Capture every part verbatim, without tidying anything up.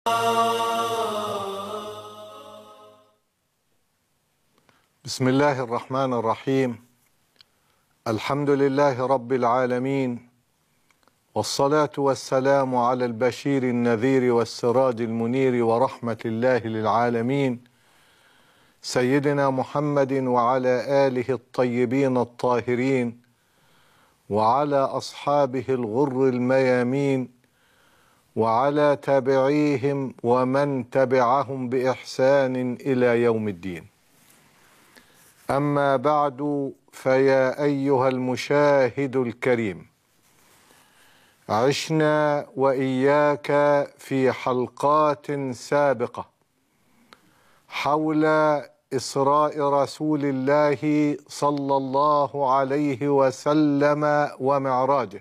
بسم الله الرحمن الرحيم. الحمد لله رب العالمين، والصلاة والسلام على البشير النذير والسراج المنير ورحمة الله للعالمين سيدنا محمد وعلى آله الطيبين الطاهرين وعلى أصحابه الغر الميامين وعلى تابعيهم ومن تبعهم بإحسان إلى يوم الدين. أما بعد، فيا أيها المشاهد الكريم، عشنا وإياك في حلقات سابقة حول إسراء رسول الله صلى الله عليه وسلم ومعراجه،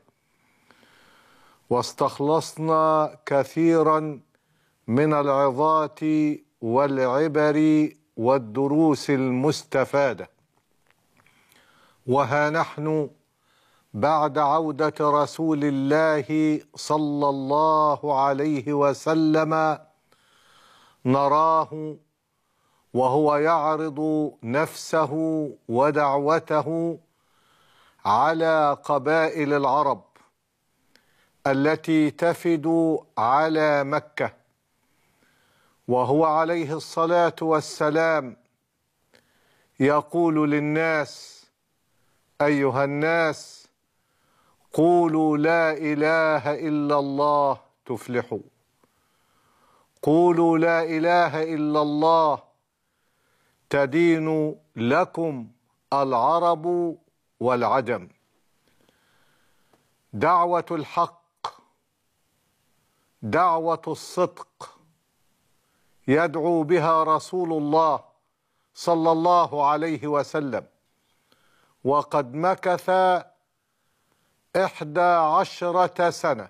واستخلصنا كثيرا من العظات والعبر والدروس المستفادة. وها نحن بعد عودة رسول الله صلى الله عليه وسلم نراه وهو يعرض نفسه ودعوته على قبائل العرب التي تفد على مكة، وهو عليه الصلاة والسلام يقول للناس: أيها الناس، قولوا لا إله إلا الله تفلحوا، قولوا لا إله إلا الله تدين لكم العرب والعجم. دعوة الحق، دعوة الصدق يدعو بها رسول الله صلى الله عليه وسلم، وقد مكث إحدى عشرة سنة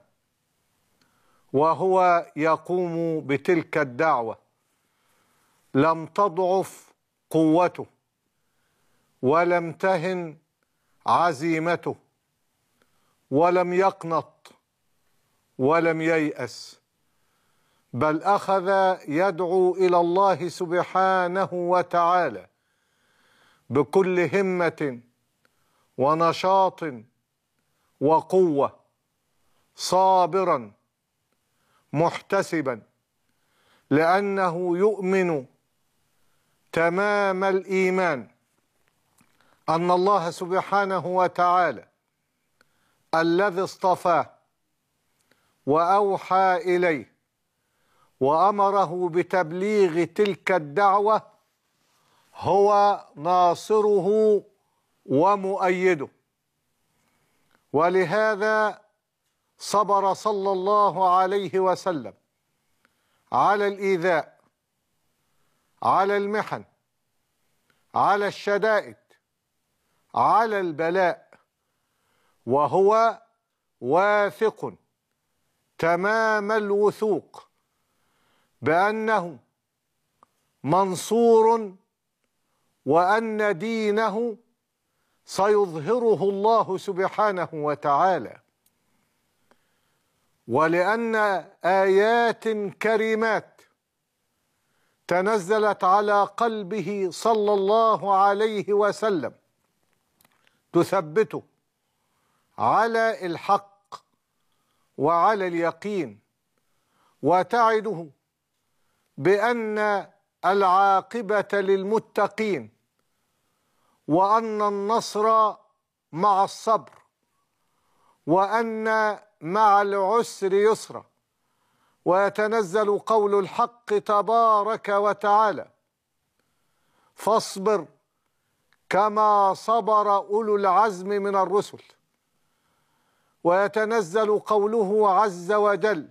وهو يقوم بتلك الدعوة. لم تضعف قوته ولم تهن عزيمته ولم يقنط ولم ييأس، بل أخذ يدعو إلى الله سبحانه وتعالى بكل همة ونشاط وقوة، صابرا محتسبا، لأنه يؤمن تمام الإيمان أن الله سبحانه وتعالى الذي اصطفاه وأوحى إليه وأمره بتبليغ تلك الدعوة هو ناصره ومؤيده. ولهذا صبر صلى الله عليه وسلم على الإيذاء، على المحن، على الشدائد، على البلاء، وهو واثق تمام الوثوق بأنه منصور، وأن دينه سيظهره الله سبحانه وتعالى. ولأن آيات كريمات تنزلت على قلبه صلى الله عليه وسلم تثبته على الحق وعلى اليقين، وتعده بأن العاقبة للمتقين، وأن النصر مع الصبر، وأن مع العسر يسرا. ويتنزل قول الحق تبارك وتعالى: فاصبر كما صبر أولو العزم من الرسل. ويتنزل قوله عز وجل: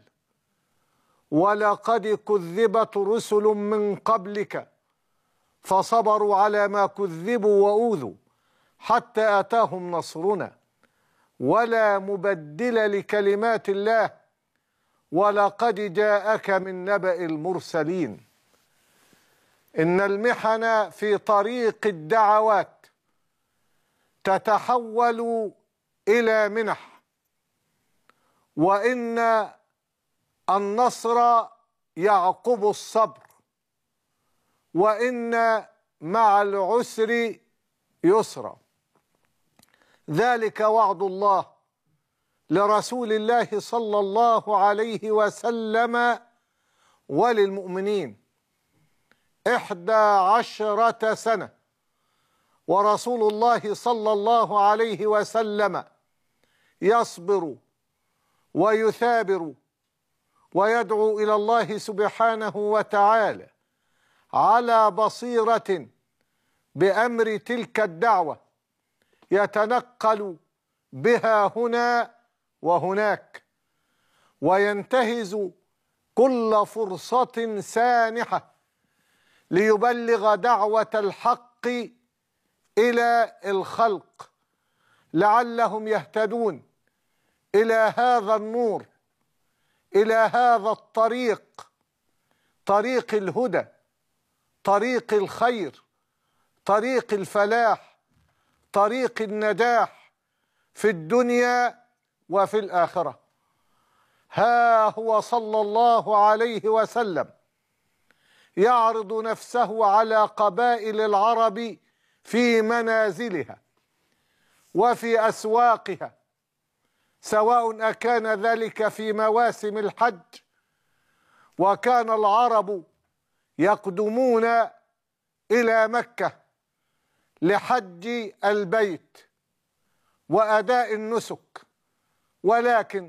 ولقد كذبت رسل من قبلك فصبروا على ما كذبوا وأوذوا حتى أتاهم نصرنا ولا مبدل لكلمات الله ولقد جاءك من نبأ المرسلين. إن المحن في طريق الدعوات تتحول إلى منح، وإن النصر يعقب الصبر، وإن مع العسر يسرا. ذلك وعد الله لرسول الله صلى الله عليه وسلم وللمؤمنين. إحدى عشرة سنة ورسول الله صلى الله عليه وسلم يصبر ويثابر ويدعو إلى الله سبحانه وتعالى على بصيرة بأمر تلك الدعوة، يتنقل بها هنا وهناك، وينتهز كل فرصة سانحة ليبلغ دعوة الحق إلى الخلق لعلهم يهتدون إلى هذا النور، إلى هذا الطريق، طريق الهدى، طريق الخير، طريق الفلاح، طريق النجاح في الدنيا وفي الآخرة. ها هو صلى الله عليه وسلم يعرض نفسه على قبائل العرب في منازلها وفي أسواقها، سواء أكان ذلك في مواسم الحج، وكان العرب يقدمون إلى مكة لحج البيت وأداء النسك، ولكن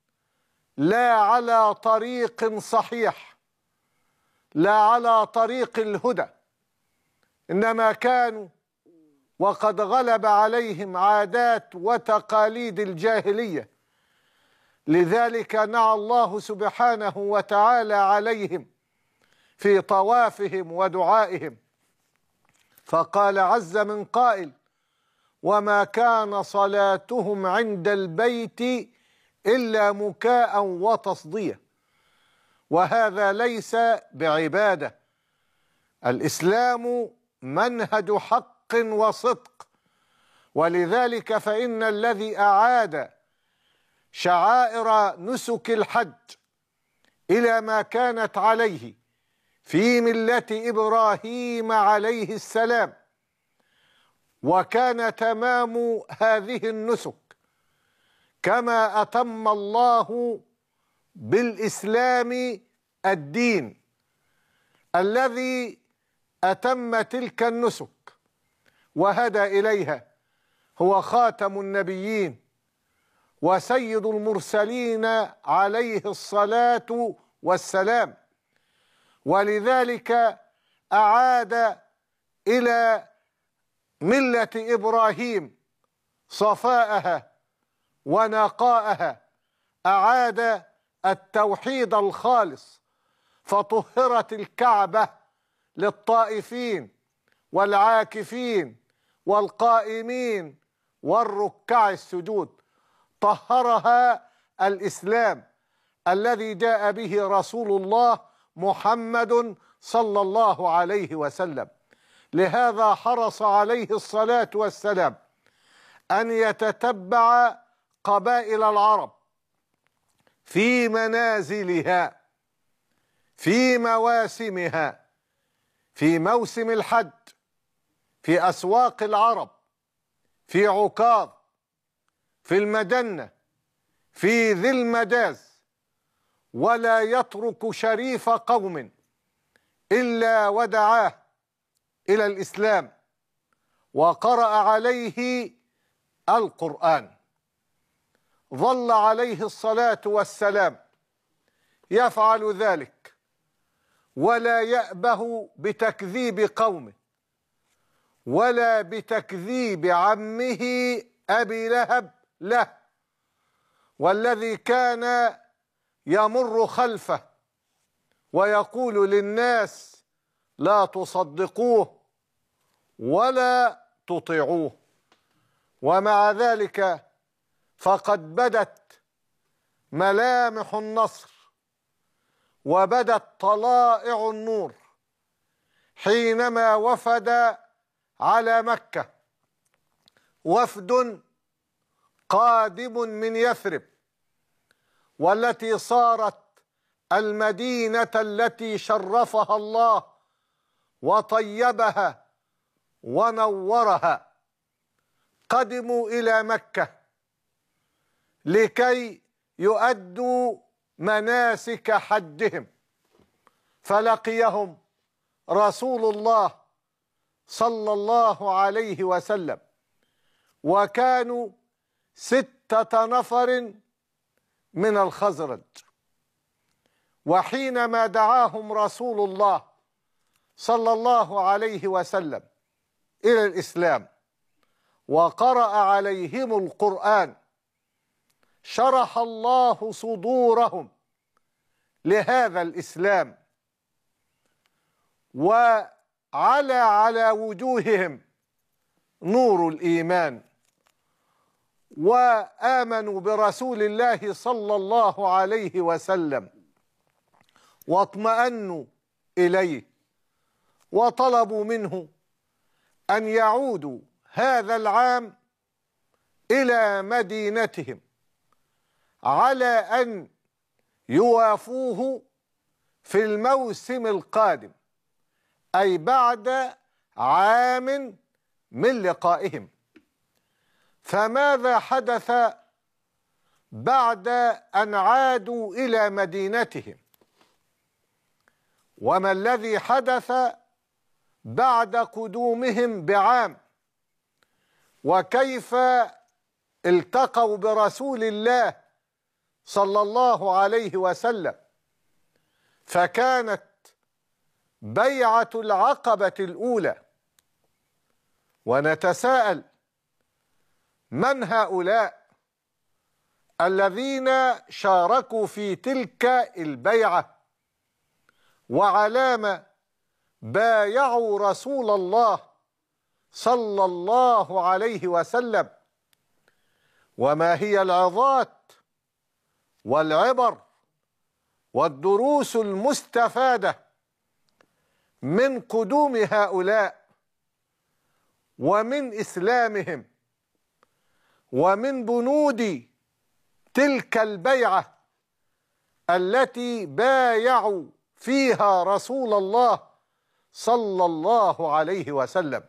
لا على طريق صحيح، لا على طريق الهدى، إنما كانوا وقد غلب عليهم عادات وتقاليد الجاهلية. لذلك نعى الله سبحانه وتعالى عليهم في طوافهم ودعائهم، فقال عز من قائل: وما كان صلاتهم عند البيت إلا مكاء وتصدية. وهذا ليس بعبادة. الإسلام منهج حق وصدق، ولذلك فإن الذي أعاد شعائر نسك الحج إلى ما كانت عليه في ملة إبراهيم عليه السلام، وكان تمام هذه النسك كما أتم الله بالإسلام الدين الذي أتم تلك النسك وهدى إليها، هو خاتم النبيين وسيد المرسلين عليه الصلاة والسلام. ولذلك أعاد إلى ملة إبراهيم صفاءها ونقاءها، أعاد التوحيد الخالص، فطهرت الكعبة للطائفين والعاكفين والقائمين والركع السجود. طهرها الإسلام الذي جاء به رسول الله محمد صلى الله عليه وسلم. لهذا حرص عليه الصلاة والسلام أن يتتبع قبائل العرب في منازلها، في مواسمها، في موسم الحج، في أسواق العرب، في عكاظ، في المجنة، في ذي المجاز، ولا يترك شريف قوم إلا ودعاه إلى الإسلام وقرأ عليه القرآن. ظل عليه الصلاة والسلام يفعل ذلك ولا يأبه بتكذيب قومه ولا بتكذيب عمه أبي لهب له، والذي كان يمر خلفه ويقول للناس: لا تصدقوه ولا تطيعوه. ومع ذلك فقد بدت ملامح النصر وبدت طلائع النور حينما وفد على مكة وفد قادم من يثرب، والتي صارت المدينة التي شرفها الله وطيبها ونورها، قدموا إلى مكة لكي يؤدوا مناسك حجهم، فلقيهم رسول الله صلى الله عليه وسلم، وكانوا ستة نفر من الخزرج. وحينما دعاهم رسول الله صلى الله عليه وسلم إلى الإسلام وقرأ عليهم القرآن، شرح الله صدورهم لهذا الإسلام، وعلى على وجوههم نور الإيمان، وآمنوا برسول الله صلى الله عليه وسلم واطمأنوا إليه، وطلبوا منه أن يعودوا هذا العام إلى مدينتهم على أن يوافوه في الموسم القادم، أي بعد عام من لقائهم. فماذا حدث بعد أن عادوا إلى مدينتهم؟ وما الذي حدث بعد قدومهم بعام؟ وكيف التقوا برسول الله صلى الله عليه وسلم؟ فكانت بيعة العقبة الأولى. ونتساءل: من هؤلاء الذين شاركوا في تلك البيعة؟ وعلام بايعوا رسول الله صلى الله عليه وسلم؟ وما هي العظات والعبر والدروس المستفادة من قدوم هؤلاء ومن إسلامهم ومن بنود تلك البيعة التي بايعوا فيها رسول الله صلى الله عليه وسلم؟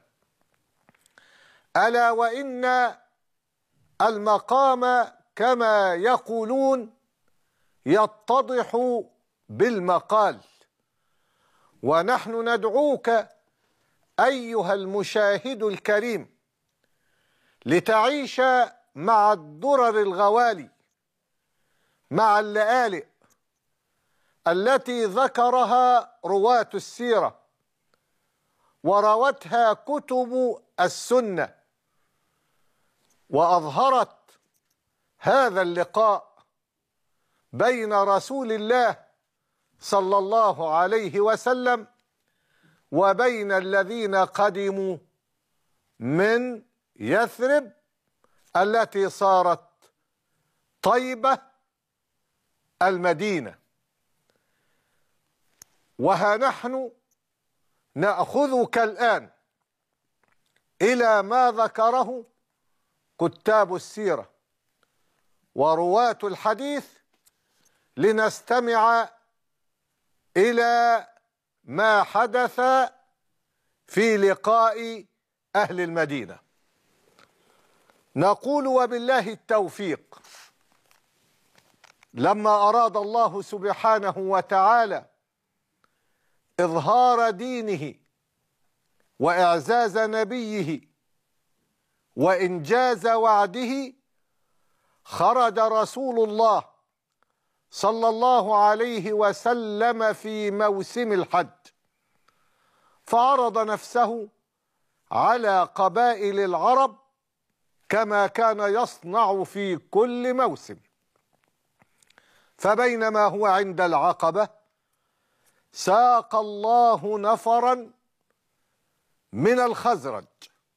ألا وإن المقام كما يقولون يتضح بالمقال. ونحن ندعوك أيها المشاهد الكريم لتعيش مع الدرر الغوالي، مع اللآلئ التي ذكرها رواة السيرة وروتها كتب السنة، وأظهرت هذا اللقاء بين رسول الله صلى الله عليه وسلم وبين الذين قدموا من يثرب التي صارت طيبة المدينة. وها نحن نأخذك الآن إلى ما ذكره كتاب السيرة ورواة الحديث لنستمع إلى ما حدث في لقاء أهل المدينة. نقول وبالله التوفيق. لما أراد الله سبحانه وتعالى إظهار دينه وإعزاز نبيه وإنجاز وعده، خرج رسول الله صلى الله عليه وسلم في موسم الحج، فعرض نفسه على قبائل العرب كما كان يصنع في كل موسم. فبينما هو عند العقبة ساق الله نفرا من الخزرج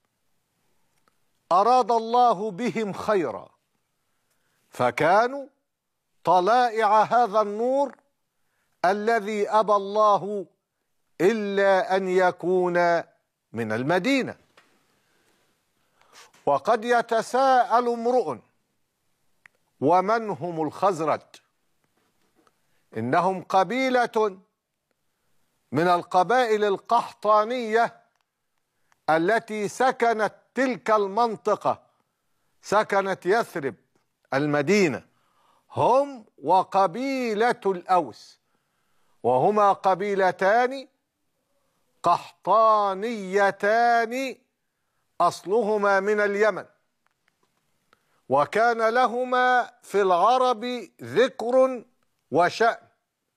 أراد الله بهم خيرا، فكانوا طلائع هذا النور الذي أبى الله إلا أن يكون من المدينة. وقد يتساءل امرؤ: ومن هم الخزرج؟ إنهم قبيلة من القبائل القحطانية التي سكنت تلك المنطقة، سكنت يثرب المدينة، هم وقبيلة الأوس، وهما قبيلتان قحطانيتان أصلهما من اليمن، وكان لهما في العرب ذكر وشأن،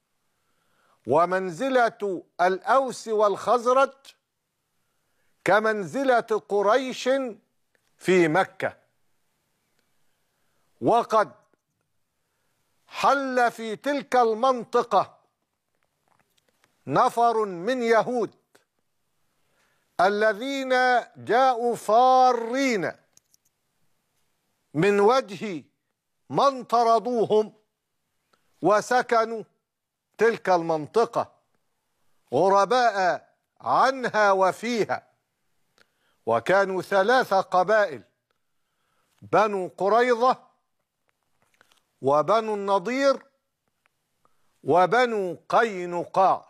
ومنزلة الأوس والخزرج كمنزلة قريش في مكة. وقد حل في تلك المنطقة نفر من يهود الذين جاءوا فارين من وجه من طردوهم وسكنوا تلك المنطقة غرباء عنها وفيها، وكانوا ثلاث قبائل: بنو قريظة وبنو النضير وبنو قينقاع.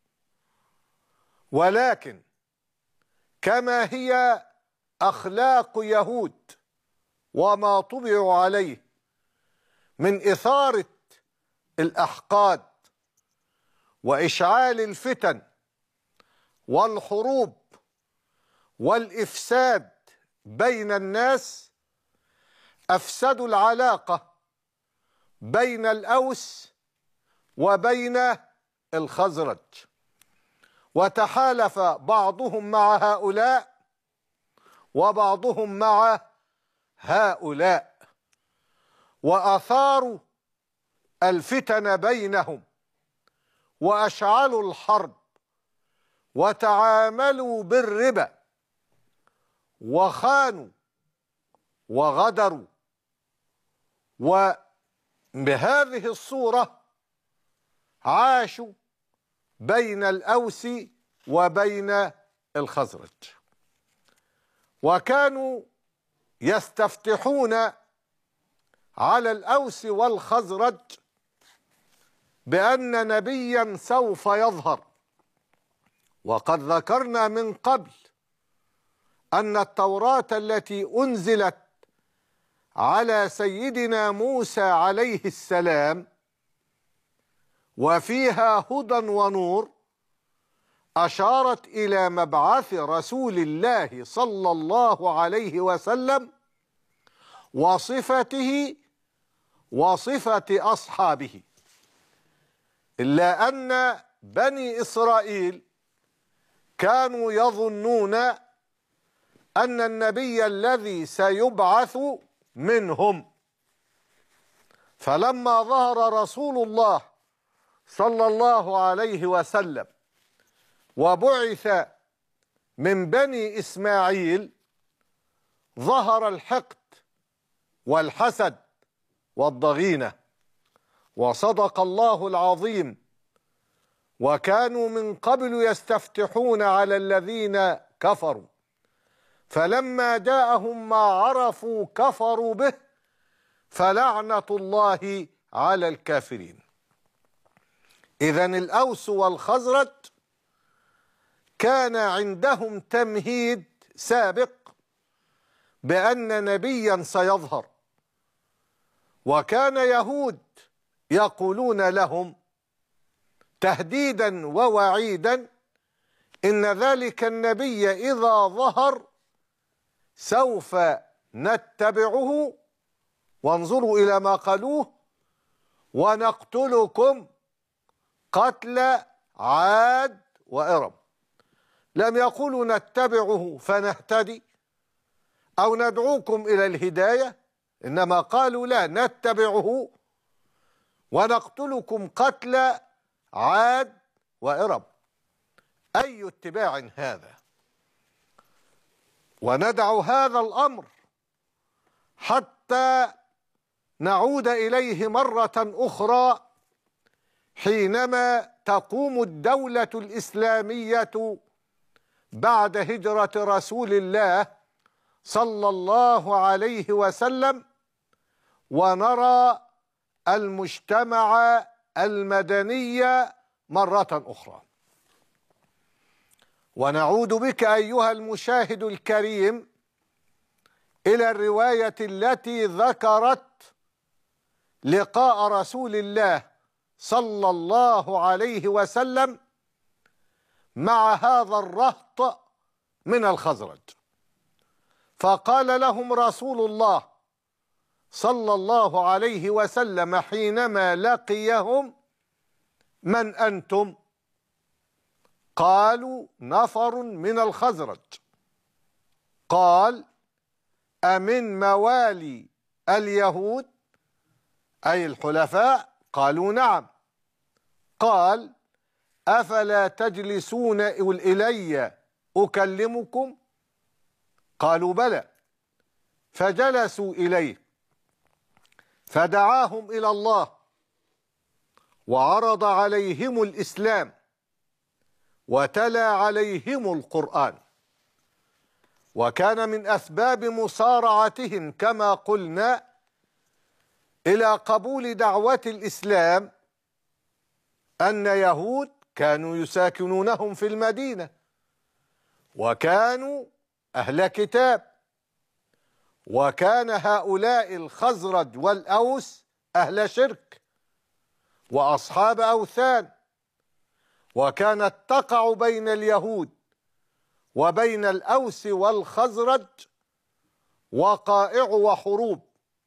ولكن كما هي أخلاق يهود وما طبعوا عليه من إثارة الأحقاد وإشعال الفتن والحروب والإفساد بين الناس، أفسدوا العلاقة بين الأوس وبين الخزرج، وتحالف بعضهم مع هؤلاء وبعضهم مع هؤلاء، وأثاروا الفتن بينهم وأشعلوا الحرب وتعاملوا بالربا وخانوا وغدروا. وبهذه الصورة عاشوا بين الأوس وبين الخزرج، وكانوا يستفتحون على الأوس والخزرج بأن نبيا سوف يظهر. وقد ذكرنا من قبل أن التوراة التي أنزلت على سيدنا موسى عليه السلام وفيها هدى ونور أشارت إلى مبعث رسول الله صلى الله عليه وسلم وصفته وصفة أصحابه، إلا أن بني إسرائيل كانوا يظنون أن النبي الذي سيبعث منهم. فلما ظهر رسول الله صلى الله عليه وسلم وبعث من بني إسماعيل، ظهر الحقد والحسد والضغينة. وصدق الله العظيم: وكانوا من قبل يستفتحون على الذين كفروا فلما جاءهم ما عرفوا كفروا به فلعنة الله على الكافرين. إذن الأوس والخزرج كان عندهم تمهيد سابق بأن نبيا سيظهر، وكان يهود يقولون لهم تهديدا ووعيدا إن ذلك النبي إذا ظهر سوف نتبعه، وانظروا إلى ما قالوه: ونقتلكم قتل عاد وإرم. لم يقولوا نتبعه فنهتدي أو ندعوكم إلى الهداية، إنما قالوا لا نتبعه ونقتلكم قتل عاد وإرم. أي اتباع هذا؟ وندع هذا الأمر حتى نعود إليه مرة أخرى حينما تقوم الدولة الإسلامية بعد هجرة رسول الله صلى الله عليه وسلم، ونرى المجتمع المدنية مرة أخرى. ونعود بك أيها المشاهد الكريم إلى الرواية التي ذكرت لقاء رسول الله صلى الله عليه وسلم مع هذا الرهط من الخزرج. فقال لهم رسول الله صلى الله عليه وسلم حينما لقيهم: من أنتم؟ قالوا: نفر من الخزرج. قال: أمن موالي اليهود أي الحلفاء؟ قالوا: نعم. قال: أفلا تجلسون إلي أكلمكم؟ قالوا: بلى. فجلسوا إليه فدعاهم إلى الله وعرض عليهم الإسلام وتلا عليهم القرآن. وكان من أسباب مصارعتهم كما قلنا إلى قبول دعوة الإسلام أن يهود كانوا يساكنونهم في المدينة، وكانوا أهل كتاب، وكان هؤلاء الخزرج والأوس أهل شرك وأصحاب أوثان، وكانت تقع بين اليهود وبين الأوس والخزرج وقائع وحروب،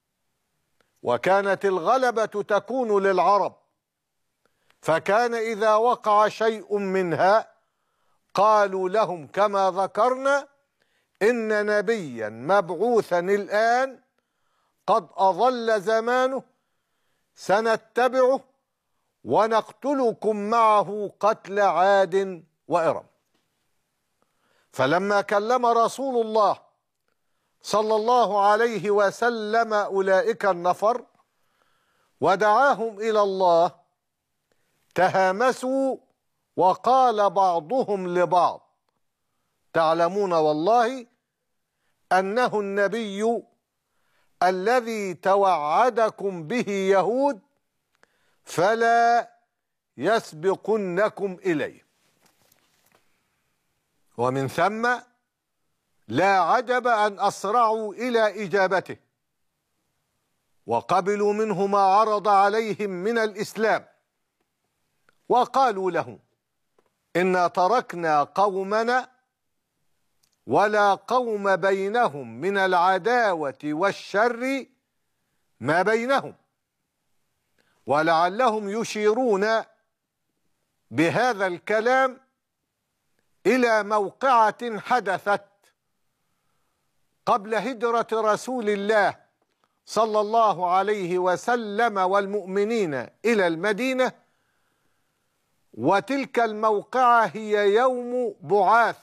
وكانت الغلبة تكون للعرب، فكان إذا وقع شيء منها قالوا لهم كما ذكرنا: إن نبيا مبعوثا الآن قد أضل زمانه سنتبعه ونقتلكم معه قتل عاد وإرم. فلما كلم رسول الله صلى الله عليه وسلم أولئك النفر ودعاهم إلى الله تهامسوا وقال بعضهم لبعض: تعلمون والله أنه النبي الذي توعدكم به يهود فلا يسبقنكم إليه. ومن ثم لا عجب أن أسرعوا إلى إجابته وقبلوا منه ما عرض عليهم من الإسلام، وقالوا له: إنا تركنا قومنا ولا قوم بينهم من العداوة والشر ما بينهم. ولعلهم يشيرون بهذا الكلام إلى موقعة حدثت قبل هجرة رسول الله صلى الله عليه وسلم والمؤمنين إلى المدينة، وتلك الموقعة هي يوم بعاث،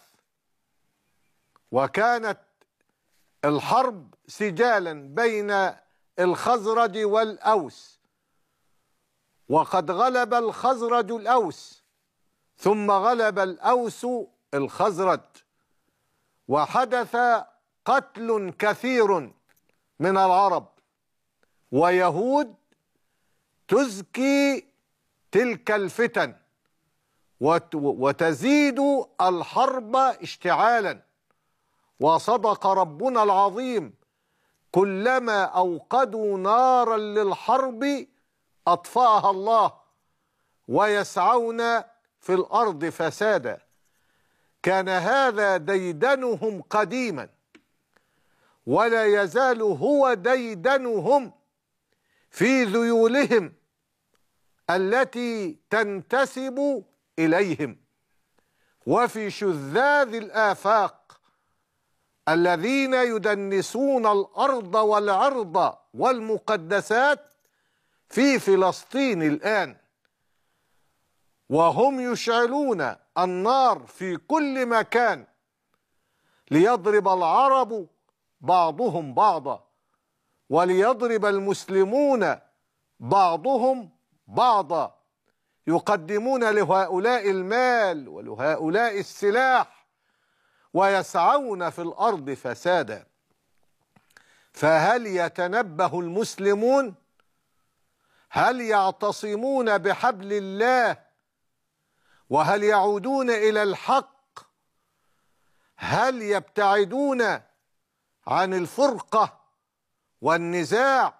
وكانت الحرب سجالا بين الخزرج والأوس، وقد غلب الخزرج الأوس ثم غلب الأوس الخزرج، وحدث قتل كثير من العرب، ويهود تزكي تلك الفتن وتزيد الحرب اشتعالا. وصدق ربنا العظيم: كلما أوقدوا نارا للحرب أطفأها الله ويسعون في الأرض فسادا. كان هذا ديدنهم قديما ولا يزال هو ديدنهم في ذيولهم التي تنتسب إليهم وفي شذاذ الآفاق الذين يدنسون الأرض والعرض والمقدسات في فلسطين الآن، وهم يشعلون النار في كل مكان ليضرب العرب بعضهم بعضا وليضرب المسلمون بعضهم بعضا، يقدمون لهؤلاء المال ولهؤلاء السلاح ويسعون في الأرض فسادا. فهل يتنبه المسلمون؟ هل يعتصمون بحبل الله وهل يعودون إلى الحق؟ هل يبتعدون عن الفرقة والنزاع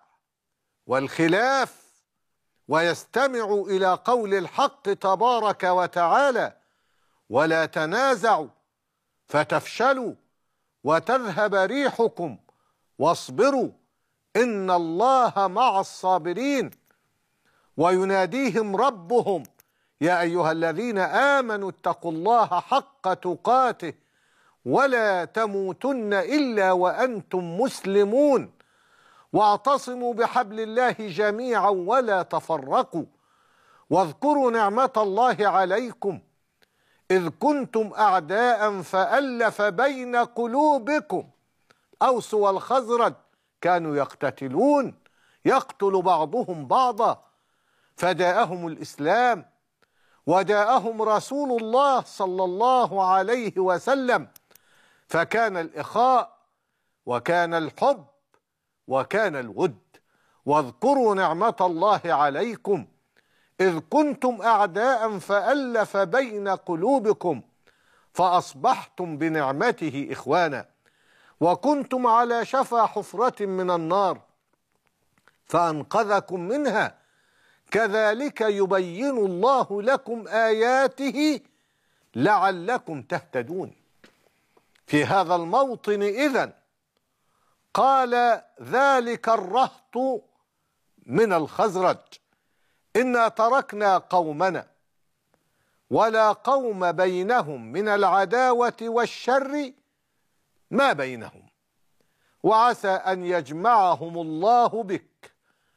والخلاف ويستمعوا إلى قول الحق تبارك وتعالى: ولا تنازعوا فتفشلوا وتذهب ريحكم واصبروا إن الله مع الصابرين؟ ويناديهم ربهم: يا أيها الذين آمنوا اتقوا الله حق تقاته ولا تموتن إلا وأنتم مسلمون واعتصموا بحبل الله جميعا ولا تفرقوا واذكروا نعمة الله عليكم إذ كنتم أعداء فألف بين قلوبكم. أوس والخزرج كانوا يقتتلون، يقتل بعضهم بعضا، فداءهم الإسلام وداءهم رسول الله صلى الله عليه وسلم، فكان الإخاء وكان الحب وكان الود. واذكروا نعمة الله عليكم إذ كنتم أعداء فألف بين قلوبكم فأصبحتم بنعمته إخوانا وكنتم على شفا حفرة من النار فأنقذكم منها كذلك يبين الله لكم آياته لعلكم تهتدون. في هذا الموطن إذن قال ذلك الرهط من الخزرج: إنا تركنا قومنا ولا قوم بينهم من العداوة والشر ما بينهم وعسى أن يجمعهم الله بك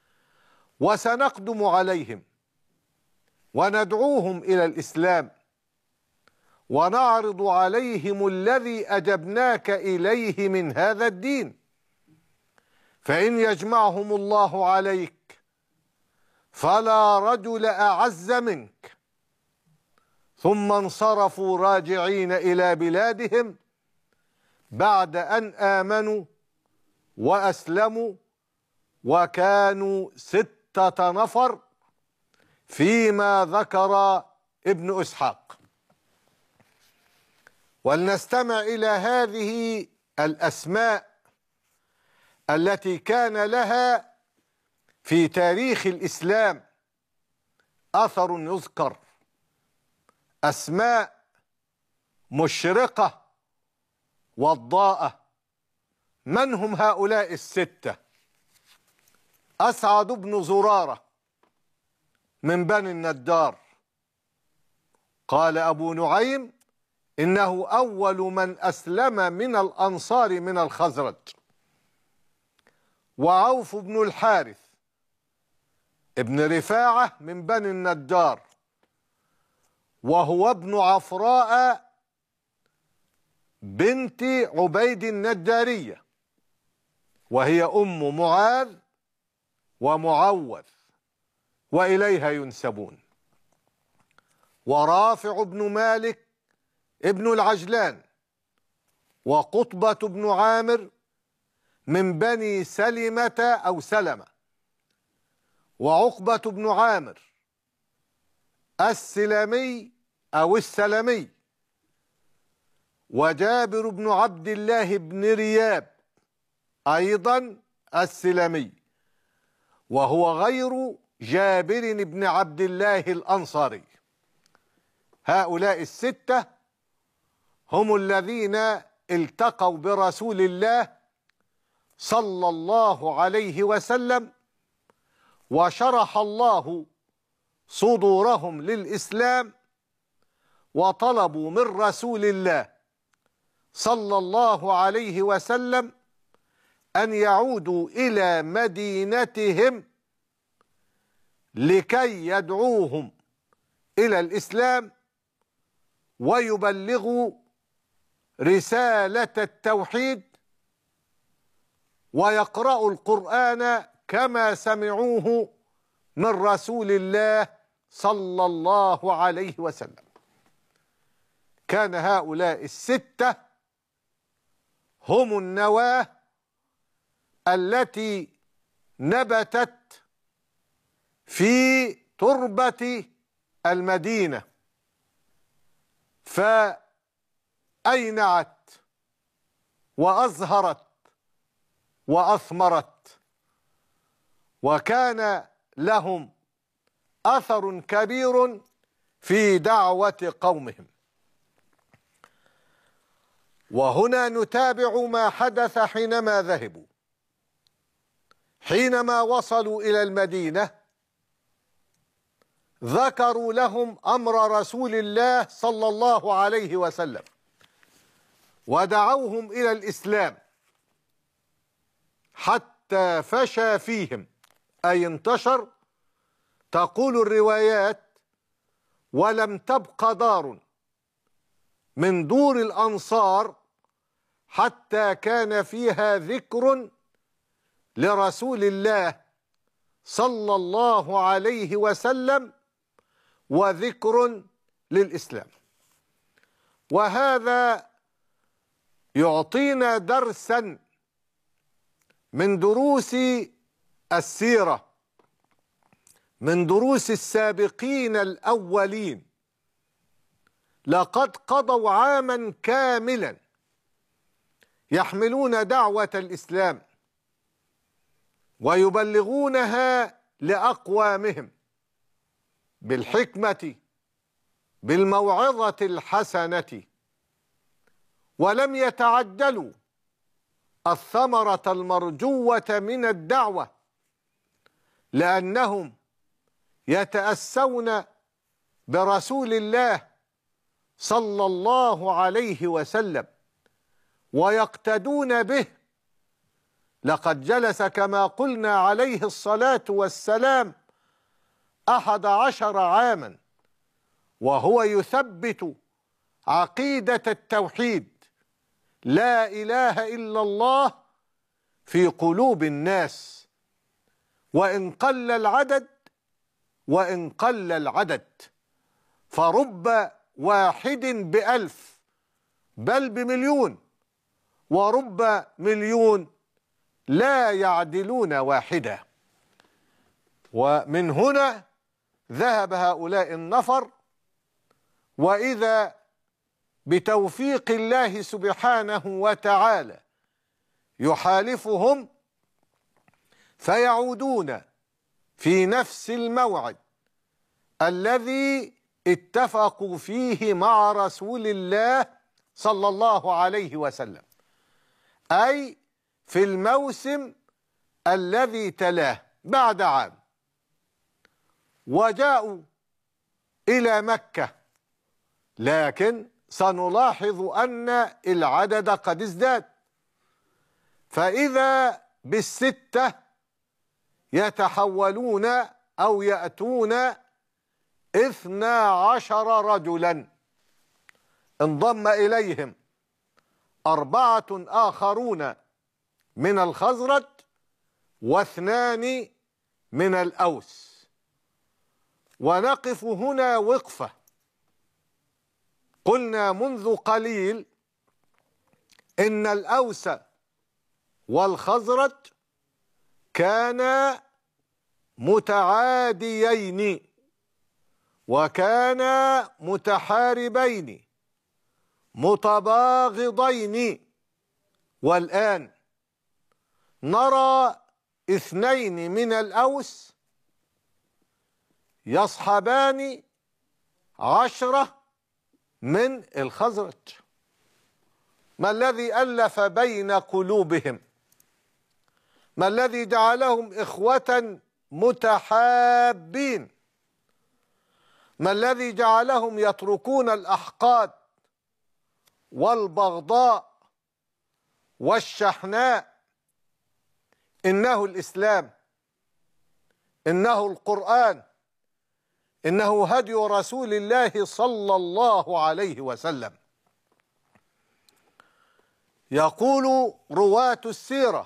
وسنقدم عليهم وندعوهم إلى الإسلام ونعرض عليهم الذي أجبناك إليه من هذا الدين، فإن يجمعهم الله عليك فلا رجل أعز منك. ثم انصرفوا راجعين إلى بلادهم بعد أن آمنوا وأسلموا، وكانوا ستة نفر فيما ذكر ابن إسحاق. ولنستمع إلى هذه الأسماء التي كان لها في تاريخ الإسلام أثر يذكر، أسماء مشرقة وضاءة. من هم هؤلاء الستة؟ أسعد بن زرارة من بني النجار، قال أبو نعيم إنه أول من أسلم من الأنصار من الخزرج. وعوف بن الحارث ابن رفاعة من بني النجار، وهو ابن عفراء بنت عبيد النجارية، وهي أم معاذ ومعوذ وإليها ينسبون. ورافع بن مالك ابن العجلان، وقطبة بن عامر من بني سلمة أو سلمة، وعقبة بن عامر السلمي أو السلمي، وجابر بن عبد الله بن رياب أيضا السلمي، وهو غير جابر بن عبد الله الأنصاري. هؤلاء الستة هم الذين التقوا برسول الله صلى الله عليه وسلم، وشرح الله صدورهم للإسلام، وطلبوا من رسول الله صلى الله عليه وسلم أن يعودوا إلى مدينتهم لكي يدعوهم إلى الإسلام ويبلغوا رسالة التوحيد ويقرأوا القرآن كما سمعوه من رسول الله صلى الله عليه وسلم. كان هؤلاء الستة هم النواة التي نبتت في تربة المدينة، فأينعت وأزهرت وأثمرت، وكان لهم أثر كبير في دعوة قومهم. وهنا نتابع ما حدث حينما ذهبوا. حينما وصلوا إلى المدينة ذكروا لهم أمر رسول الله صلى الله عليه وسلم، ودعوهم إلى الإسلام حتى فشى فيهم، أي انتشر. تقول الروايات: ولم تبق دار من دور الأنصار حتى كان فيها ذكر لرسول الله صلى الله عليه وسلم وذكر للإسلام. وهذا يعطينا درسا من دروس السيرة، من دروس السابقين الأولين. لقد قضوا عاما كاملا يحملون دعوة الإسلام ويبلغونها لأقوامهم بالحكمة بالموعظة الحسنة، ولم يتعجلوا الثمرة المرجوة من الدعوة، لأنهم يتأسون برسول الله صلى الله عليه وسلم ويقتدون به. لقد جلس كما قلنا عليه الصلاة والسلام أحد عشر عاما وهو يثبت عقيدة التوحيد، لا إله إلا الله، في قلوب الناس، وإن قل العدد وإن قل العدد، فرب واحد بألف بل بمليون، ورب مليون لا يعدلون واحدا. ومن هنا ذهب هؤلاء النفر، وإذا بتوفيق الله سبحانه وتعالى يحالفهم فيعودون في نفس الموعد الذي اتفقوا فيه مع رسول الله صلى الله عليه وسلم، أي في الموسم الذي تلاه بعد عام. وجاءوا إلى مكة، لكن سنلاحظ أن العدد قد ازداد، فإذا بالستة يتحولون أو يأتون اثنا عشر رجلا، انضم إليهم أربعة آخرون من الخزرج واثنان من الأوس. ونقف هنا وقفة. قلنا منذ قليل إن الأوس والخزرج كانا متعاديين وكانا متحاربين متباغضين، والآن نرى اثنين من الأوس يصحبان عشرة من الخزرج. ما الذي ألف بين قلوبهم؟ ما الذي جعلهم إخوة متحابين؟ ما الذي جعلهم يتركون الأحقاد والبغضاء والشحناء؟ إنه الإسلام، إنه القرآن، إنه هدي رسول الله صلى الله عليه وسلم. يقول رواة السيرة: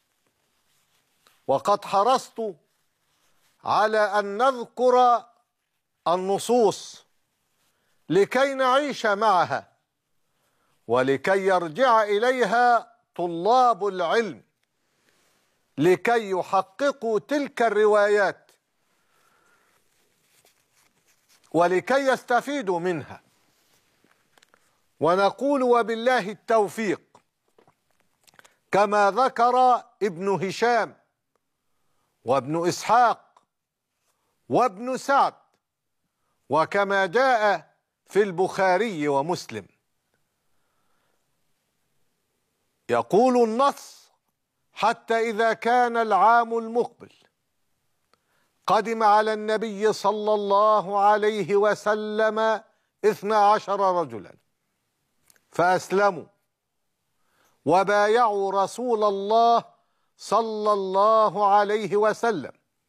وقد حرصت على أن نذكر النصوص لكي نعيش معها ولكي يرجع إليها طلاب العلم، لكي يحققوا تلك الروايات ولكي يستفيدوا منها. ونقول وبالله التوفيق، كما ذكر ابن هشام وابن إسحاق وابن سعد، وكما جاء في البخاري ومسلم، يقول النص: حتى إذا كان العام المقبل قدم على النبي صلى الله عليه وسلم اثنا عشر رجلا فأسلموا وبايعوا رسول الله صلى الله عليه وسلم،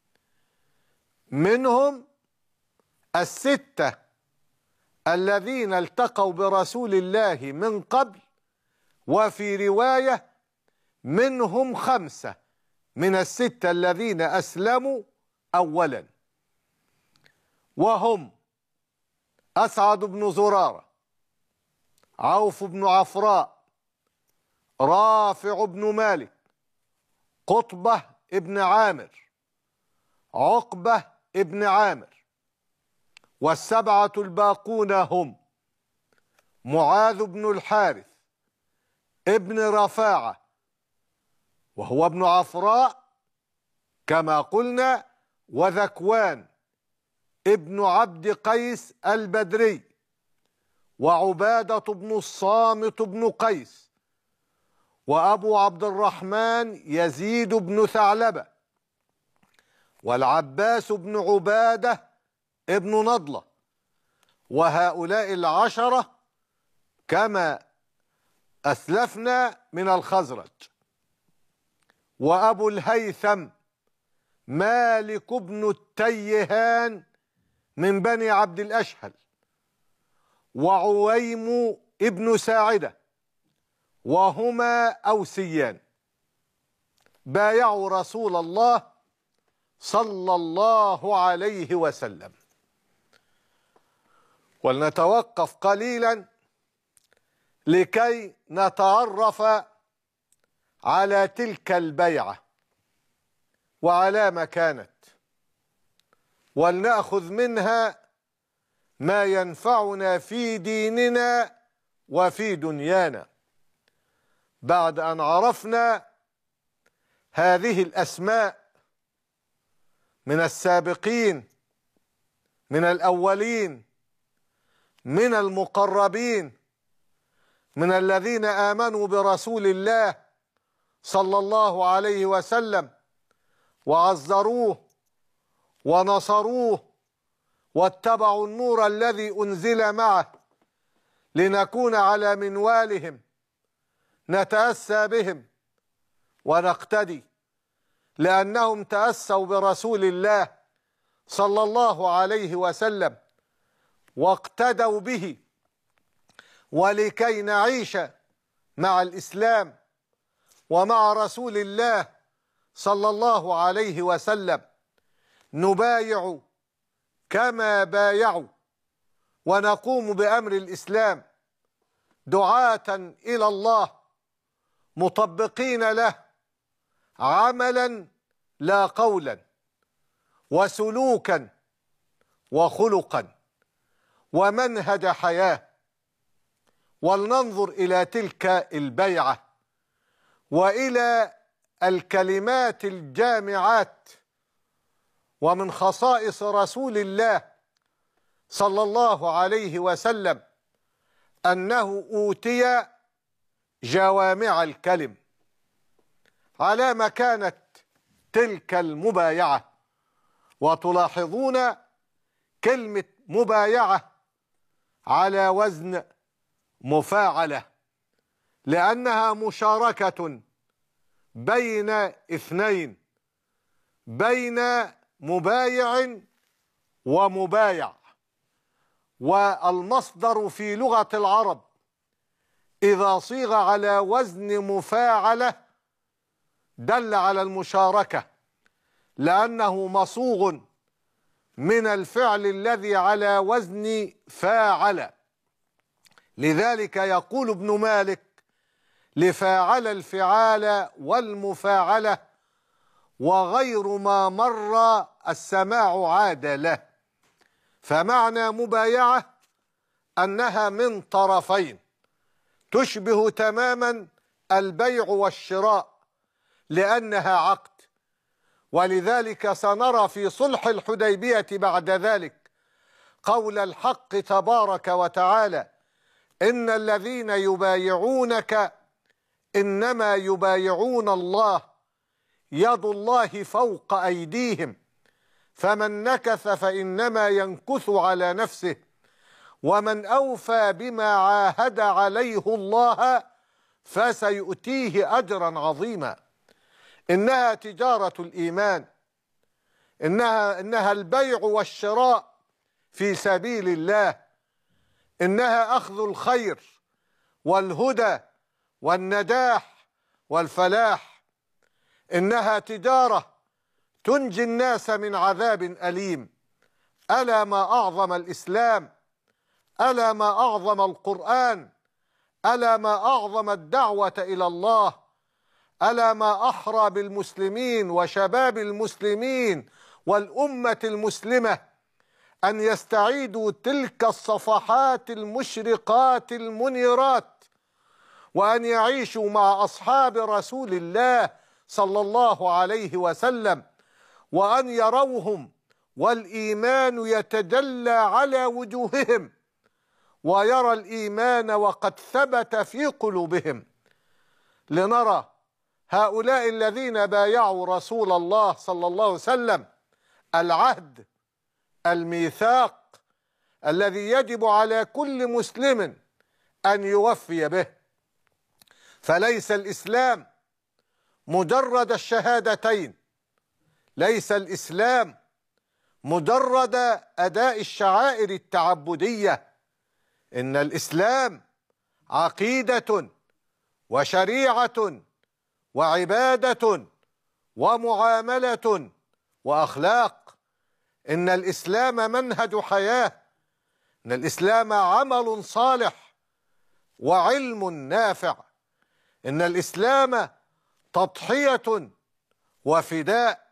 منهم الستة الذين التقوا برسول الله من قبل، وفي رواية منهم خمسة من الستة الذين أسلموا أولا، وهم أسعد بن زرارة، عوف بن عفراء، رافع بن مالك، قطبة ابن عامر، عقبة ابن عامر. والسبعة الباقون هم معاذ بن الحارث ابن رفاعة، وهو ابن عفراء كما قلنا، وذكوان ابن عبد قيس البدري، وعبادة بن الصامت بن قيس، وأبو عبد الرحمن يزيد بن ثعلبة، والعباس بن عبادة ابن نضلة. وهؤلاء العشرة كما أسلفنا من الخزرج. وأبو الهيثم مالك بن التيهان من بني عبد الأشهل، وعويم ابن ساعدة، وهما أوسيان، بايعوا رسول الله صلى الله عليه وسلم. ولنتوقف قليلا لكي نتعرف على تلك البيعة وعلى ما كانت، ولنأخذ منها ما ينفعنا في ديننا وفي دنيانا، بعد أن عرفنا هذه الأسماء من السابقين، من الأولين، من المقربين، من الذين آمنوا برسول الله صلى الله عليه وسلم وعزروه ونصروه واتبعوا النور الذي أنزل معه، لنكون على منوالهم نتأسى بهم ونقتدي، لأنهم تأسوا برسول الله صلى الله عليه وسلم واقتدوا به. ولكي نعيش مع الإسلام ومع رسول الله صلى الله عليه وسلم نبايع كما بايعوا، ونقوم بأمر الإسلام دعاة إلى الله مطبقين له عملا لا قولا، وسلوكا وخلقا ومنهج حياة. ولننظر إلى تلك البيعة وإلى الكلمات الجامعات. ومن خصائص رسول الله صلى الله عليه وسلم أنه أوتي جوامع الكلم. على ما كانت تلك المبايعة، وتلاحظون كلمة مبايعة على وزن مفاعلة، لأنها مشاركة بين اثنين، بين مبايع ومبايع. والمصدر في لغة العرب إذا صيغ على وزن مفاعلة دل على المشاركة، لأنه مصوغ من الفعل الذي على وزن فاعل. لذلك يقول ابن مالك: لفاعل الفعال والمفاعلة، وغير ما مر السماع عاد له. فمعنى مبايعة أنها من طرفين، تشبه تماما البيع والشراء لأنها عقد. ولذلك سنرى في صلح الحديبية بعد ذلك قول الحق تبارك وتعالى: إن الذين يبايعونك إنما يبايعون الله يد الله فوق أيديهم فمن نكث فإنما ينكث على نفسه ومن أوفى بما عاهد عليه الله فسيؤتيه أجرا عظيما. إنها تجارة الإيمان، إنها, إنها البيع والشراء في سبيل الله، إنها أخذ الخير والهدى والنجاح والفلاح، إنها تجارة تنجي الناس من عذاب أليم. ألا ما أعظم الإسلام، ألا ما أعظم القرآن، ألا ما أعظم الدعوة إلى الله، ألا ما أحرى بالمسلمين وشباب المسلمين والأمة المسلمة أن يستعيدوا تلك الصفحات المشرقات المنيرات وأن يعيشوا مع أصحاب رسول الله صلى الله عليه وسلم وأن يروهم والإيمان يتجلى على وجوههم ويرى الإيمان وقد ثبت في قلوبهم. لنرى هؤلاء الذين بايعوا رسول الله صلى الله عليه وسلم العهد، الميثاق الذي يجب على كل مسلم أن يوفي به. فليس الإسلام مجرد الشهادتين، ليس الإسلام مجرد أداء الشعائر التعبدية، إن الإسلام عقيدة وشريعة وعبادة ومعاملة وأخلاق. إن الإسلام منهج حياة، إن الإسلام عمل صالح وعلم نافع، إن الإسلام تضحية وفداء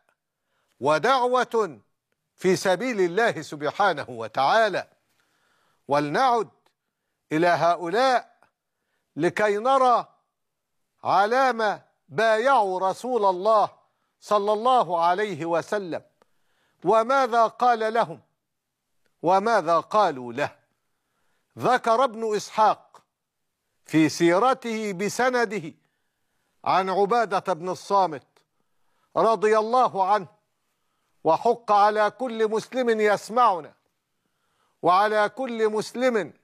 ودعوة في سبيل الله سبحانه وتعالى. ولنعد إلى هؤلاء لكي نرى علامة بايعوا رسول الله صلى الله عليه وسلم وماذا قال لهم وماذا قالوا له. ذكر ابن إسحاق في سيرته بسنده عن عبادة بن الصامت رضي الله عنه، وحق على كل مسلم يسمعنا وعلى كل مسلم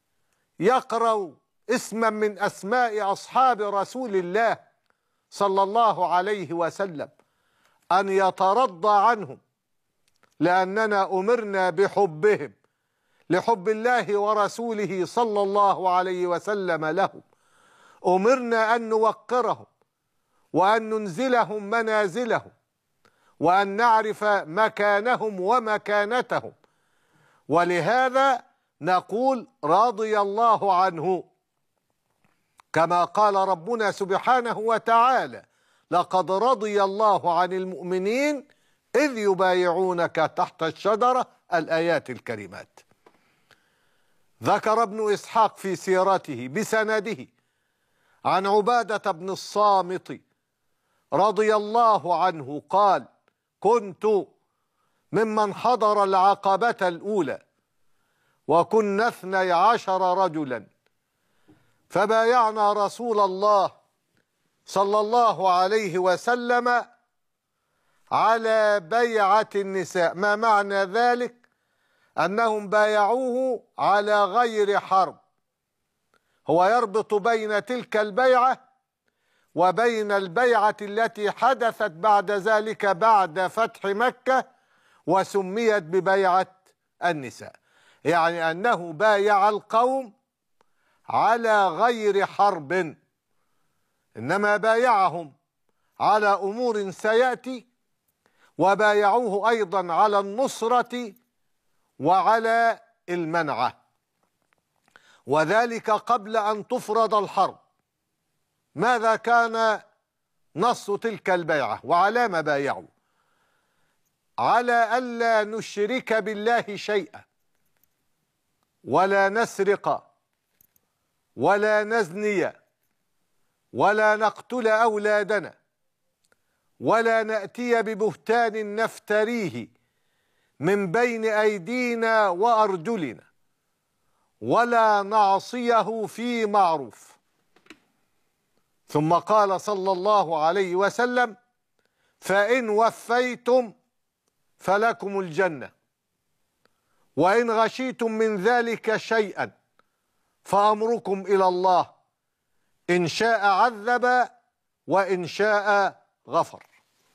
يقرأ اسما من أسماء أصحاب رسول الله صلى الله عليه وسلم أن يترضى عنهم، لأننا أمرنا بحبهم، لحب الله ورسوله صلى الله عليه وسلم لهم. أمرنا أن نوقرهم وأن ننزلهم منازلهم وأن نعرف مكانهم ومكانتهم. ولهذا نقول رضي الله عنه، كما قال ربنا سبحانه وتعالى: لقد رضي الله عن المؤمنين إذ يبايعونك تحت الشجرة، الآيات الكريمات. ذكر ابن إسحاق في سيرته بسنده عن عبادة بن الصامت رضي الله عنه قال: كنت ممن حضر العقبة الأولى وكنا اثني عشر رجلا، فبايعنا رسول الله صلى الله عليه وسلم على بيعة النساء. ما معنى ذلك؟ أنهم بايعوه على غير حرب. هو يربط بين تلك البيعة وبين البيعة التي حدثت بعد ذلك بعد فتح مكة وسميت ببيعة النساء، يعني أنه بايع القوم على غير حرب، إنما بايعهم على أمور سيأتي، وبايعوه أيضا على النصرة وعلى المنعة، وذلك قبل أن تفرض الحرب. ماذا كان نص تلك البيعة وعلى ما بايعوا؟ على ألا نشرك بالله شيئا، ولا نسرق ولا نزني ولا نقتل أولادنا ولا نأتي ببهتان نفتريه من بين أيدينا وأرجلنا ولا نعصيه في معروف. ثم قال صلى الله عليه وسلم: فإن وفيتم فلكم الجنة، وإن غشيتم من ذلك شيئا فأمركم إلى الله، إن شاء عذب وإن شاء غفر.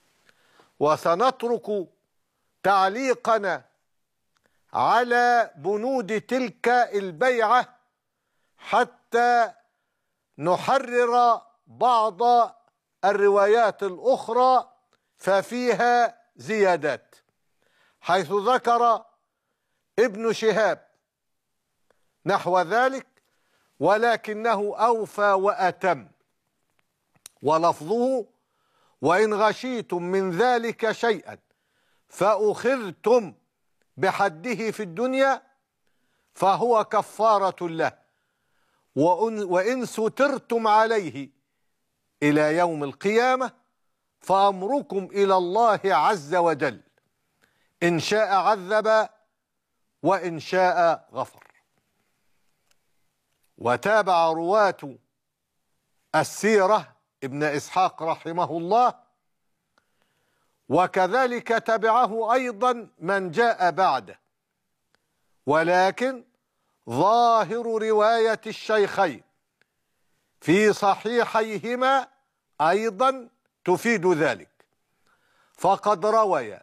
وسنترك تعليقنا على بنود تلك البيعة حتى نحرر بعض الروايات الأخرى ففيها زيادات، حيث ذكر ابن شهاب نحو ذلك، ولكنه أوفى وأتم، ولفظه: وإن غشيتم من ذلك شيئا فأخذتم بحده في الدنيا فهو كفارة له، وإن سترتم عليه إلى يوم القيامة فأمركم إلى الله عز وجل، إن شاء عذب وإن شاء غفر. وتابع رواة السيرة ابن إسحاق رحمه الله، وكذلك تبعه أيضا من جاء بعده، ولكن ظاهر رواية الشيخين في صحيحيهما أيضا تفيد ذلك، فقد رويا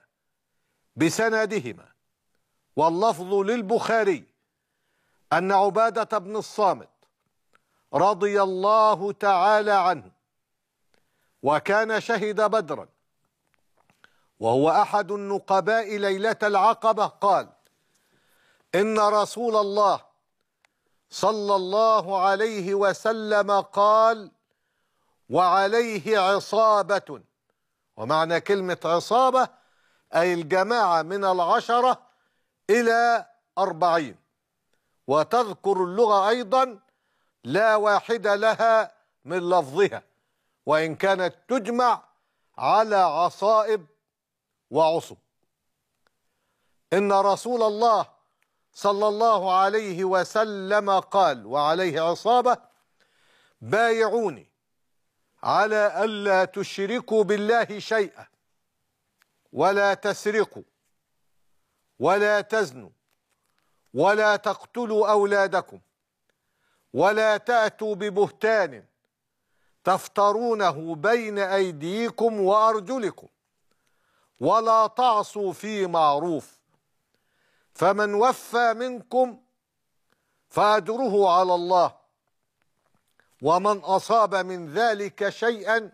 بسندهما واللفظ للبخاري أن عبادة بن الصامت رضي الله تعالى عنه، وكان شهد بدرا وهو أحد النقباء ليلة العقبة، قال: إن رسول الله صلى الله عليه وسلم قال: وعليه عصابة. ومعنى كلمة عصابة أي الجماعة من العشرة إلى أربعين، وتذكر اللغة أيضا لا واحد لها من لفظها، وإن كانت تجمع على عصائب وعصب. إن رسول الله صلى الله عليه وسلم قال: وعليه عصابة: بايعوني على ألا تشركوا بالله شيئا، ولا تسرقوا، ولا تزنوا، ولا تقتلوا أولادكم، ولا تأتوا ببهتان تفترونه بين أيديكم وأرجلكم، ولا تعصوا في معروف، فمن وفى منكم فأجره على الله، ومن أصاب من ذلك شيئا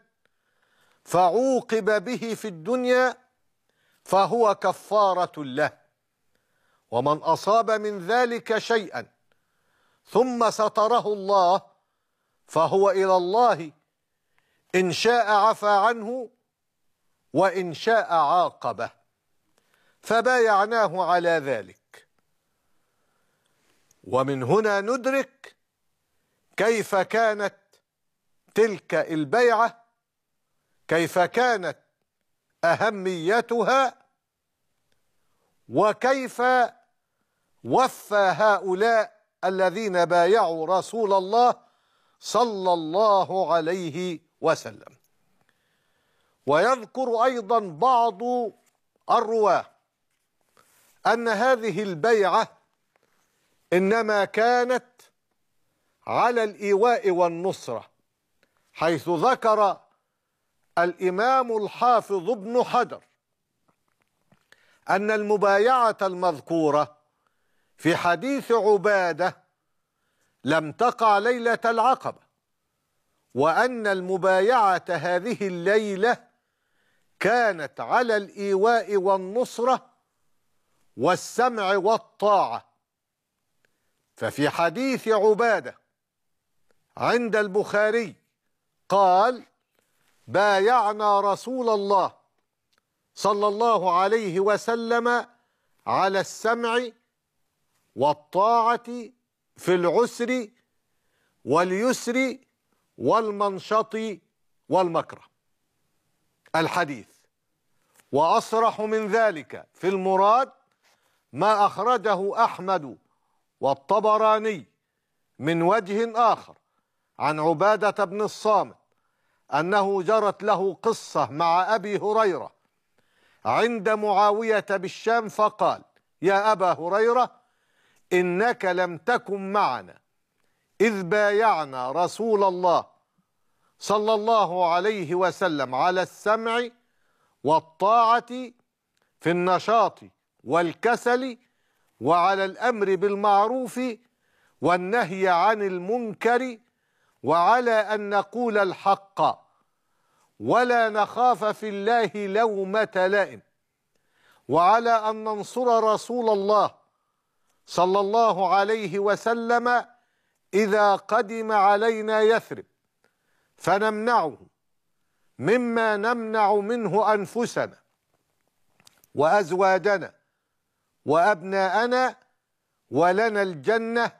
فعوقب به في الدنيا فهو كفارة له، ومن أصاب من ذلك شيئا ثم ستره الله فهو إلى الله، إن شاء عفى عنه وإن شاء عاقبه. فبايعناه على ذلك. ومن هنا ندرك كيف كانت تلك البيعة، كيف كانت أهميتها، وكيف وفى هؤلاء الذين بايعوا رسول الله صلى الله عليه وسلم. ويذكر أيضا بعض الرواة أن هذه البيعة إنما كانت على الإيواء والنصرة، حيث ذكر الإمام الحافظ ابن حجر أن المبايعة المذكورة في حديث عبادة لم تقع ليلة العقبة، وأن المبايعة هذه الليلة كانت على الإيواء والنصرة والسمع والطاعة. ففي حديث عبادة عند البخاري قال: بايعنا رسول الله صلى الله عليه وسلم على السمع والطاعة في العسر واليسر والمنشط والمكره. الحديث. وأصرح من ذلك في المراد ما أخرجه أحمد والطبراني من وجه آخر عن عبادة بن الصامت أنه جرت له قصة مع أبي هريرة عند معاوية بالشام، فقال: يا أبا هريرة، إنك لم تكن معنا إذ بايعنا رسول الله صلى الله عليه وسلم على السمع والطاعة في النشاط والكسل، وعلى الأمر بالمعروف والنهي عن المنكر، وعلى أن نقول الحق ولا نخاف في الله لومة لائم، وعلى أن ننصر رسول الله صلى الله عليه وسلم إذا قدم علينا يثرب فنمنعه مما نمنع منه أنفسنا وأزواجنا وأبناءنا ولنا الجنة،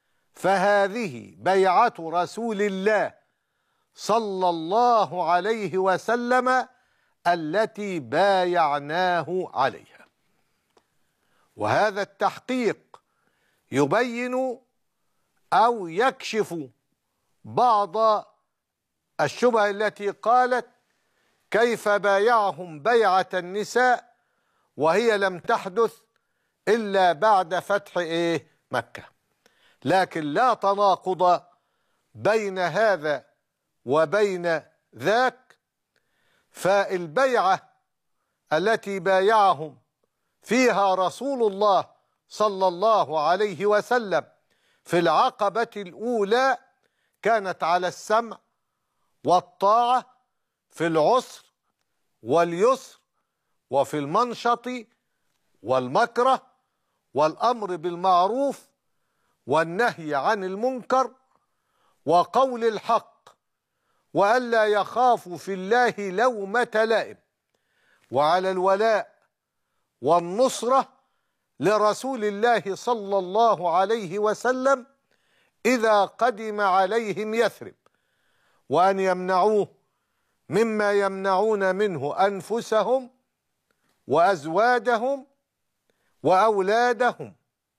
فهذه بيعة رسول الله صلى الله عليه وسلم التي بايعناه عليها. وهذا التحقيق يبين أو يكشف بعض الشبهة التي قالت: كيف بايعهم بيعة النساء وهي لم تحدث إلا بعد فتح إيه؟ مكة. لكن لا تناقض بين هذا وبين ذاك، فالبيعة التي بايعهم فيها رسول الله صلى الله عليه وسلم في العقبة الأولى كانت على السمع والطاعة في العسر واليسر وفي المنشط والمكره والأمر بالمعروف والنهي عن المنكر وقول الحق، وألا يخافوا في الله لومة لائم، وعلى الولاء والنصرة لرسول الله صلى الله عليه وسلم إذا قدم عليهم يثرب، وأن يمنعوه مما يمنعون منه أنفسهم وأزواجهم وأولادهم.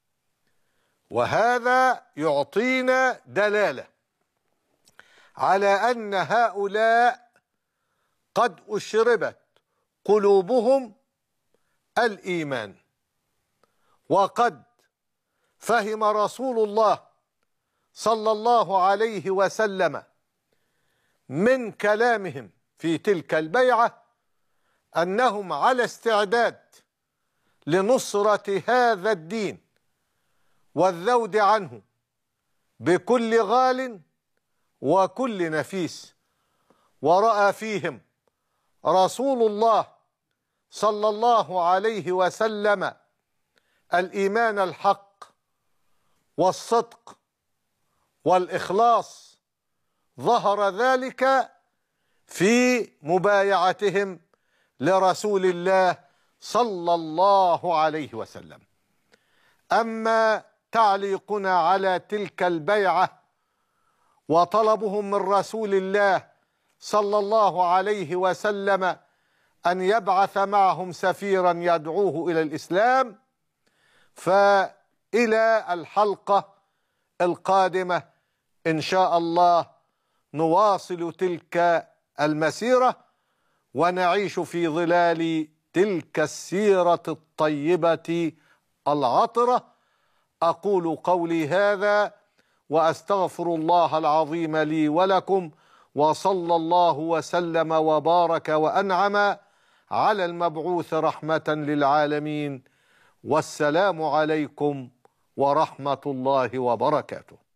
وهذا يعطينا دلالة على أن هؤلاء قد أشربت قلوبهم الإيمان، وقد فهم رسول الله صلى الله عليه وسلم من كلامهم في تلك البيعة أنهم على استعداد لنصرة هذا الدين والذود عنه بكل غال وكل نفيس. ورأى فيهم رسول الله صلى الله عليه وسلم الإيمان الحق والصدق والإخلاص، ظهر ذلك في مبايعتهم لرسول الله صلى الله عليه وسلم. أما تعليقنا على تلك البيعة وطلبهم من رسول الله صلى الله عليه وسلم أن يبعث معهم سفيرا يدعوه إلى الإسلام، فإلى الحلقة القادمة إن شاء الله نواصل تلك المسيرة ونعيش في ظلال تلك السيرة الطيبة العطرة. أقول قولي هذا وأستغفر الله العظيم لي ولكم، وصلى الله وسلم وبارك وأنعم على المبعوث رحمة للعالمين، والسلام عليكم ورحمة الله وبركاته.